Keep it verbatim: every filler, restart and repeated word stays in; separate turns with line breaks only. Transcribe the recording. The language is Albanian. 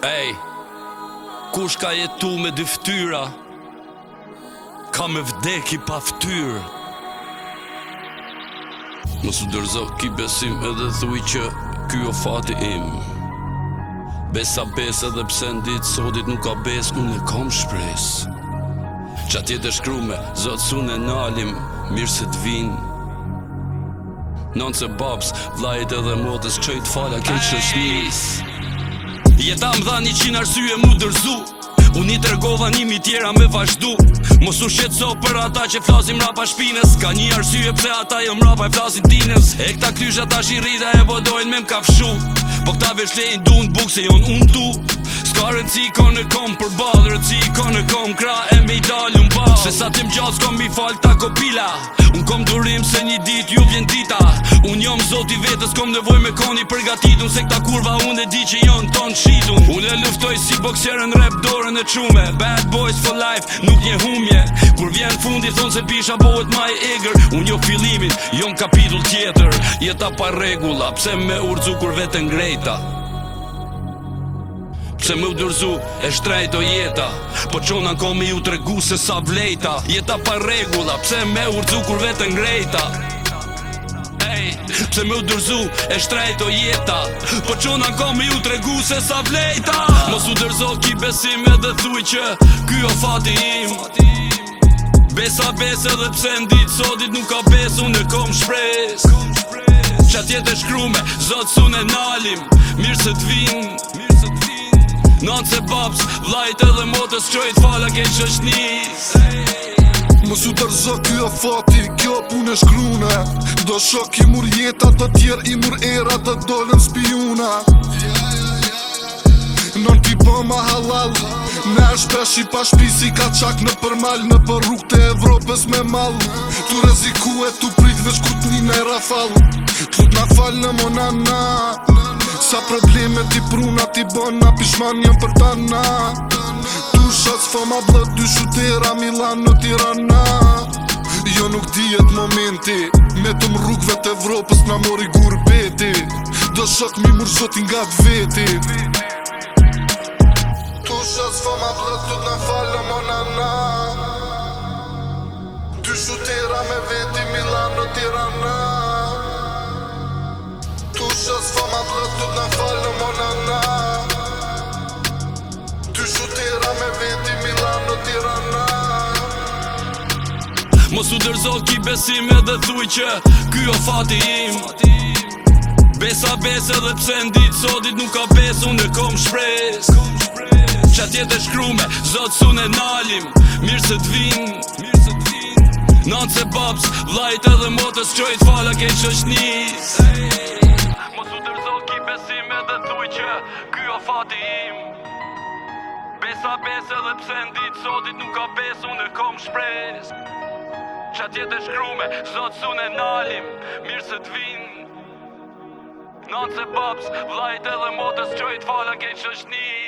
Ej, kush ka jetu me dy ftyra, ka me vdeki pa ftyrë. Mos u dërzo ki besim edhe thuj që ky o fati im. Besa bes edhe pse ndit sotit nuk ka bes, unë e kam shpres. Qa tjetë e shkrume, zot sun e nalim, mirë se t'vin. Nonce babs, vlajt edhe motës, qëjt fala keq shëshnis. Jeta më dha një qinë arsye mu dërzu, unë i tërgova njimi tjera me vazhdu. Mos u shqetëso për ata që flasim rapa shpines, ka një arsye pse ata jo mrapa e flasin tinës. E këta klysha ta shirita e bodojnë me m'kafshu, po këta veshlejnë du në buk se jonë unë du. Ska rëndësi ka në kom për balë, rëndësi ka në kom kra e me i dalë në balë. Se sa tim gjatë s'kom mi falë ta kopila, unë kom durim se një dit ju vjen dita. Unë jom zoti vetës, kom nevoj me koni përgatitun, se këta kurva unë e di që jonë tonë shitun. Unë e luftoj si bokserën rap dorën e qume, bad boys for life, nuk një humje. Kur vjen fundi thonë se pisha bohet ma e egrë, unë jo fillimin, jom kapitull tjetër. Jeta pa regula, pse me urdzu kur vetën grejta. Pse më udërzu e shtrejt o jeta, po qona ko me ju tregu se sa vlejta. Jeta pa regula, pse me urdzu kur vetën grejta. Ej, pse më udërzu e shtrejt o jeta, po qona ko me ju tregu se sa vlejta. Mos udërzo ki besim edhe thuj që ky o fati im. Besa bes edhe pse ndit sotit nuk ka bes, unë e kom shpres. Qa tjetë e shkrume, zot sun e nalim, mirë se t'vin. Nonce babs, vlajt edhe motës, qojt fala ke qëshnis.
Mos u dërzo kjo o fati, kjo punë e shkrune. Do shok i mur jeta, do tjerë i mur era, do dollën spijuna. Non t'i bëma halal, ne shpesh i pa shpisi ka qak në përmal, në për rrug të Evropës me mal. Tu reziku e tu prit veç kur t'ni në rafal, t'lut na fal në monana. Sa probleme ti pruna ti bona, pishman jëm për tana. Tu shas fama blët, dy shutera, Milano, Tirana. Jo nuk dijet momenti, me të më rrugve të Evropës na mori gurbeti. Do shok mi mur zotin nga t'veti. Tu shas fama blët, tu t'na falë monana. Dy shutera me veti, Milano, Tirana. Tu shas fama blët, tu t'na falë monana. Dy shutera me veti, Milano, Tirana.
Mos u dërzo ki besim edhe thuj që ky o fati im. Besa bes edhe pse ndit sotit nuk ka bes, unë e kom shpres. Qa tjetë e shkrume, zot sun e nalim, mirë se t'vin. Nonce babs, vlajt edhe motës, qojt fala ke qëshnis. Mos u dërzo ki besim edhe thuj që ky o fati im. Besa bes edhe pse ndit sotit nuk ka bes, unë e kom shpres. Qa tjetë e shkrume, zot sun e nalim, mirë se t'vin. Nonce babs, vlajt edhe motës, qojt fala ke qëshnis.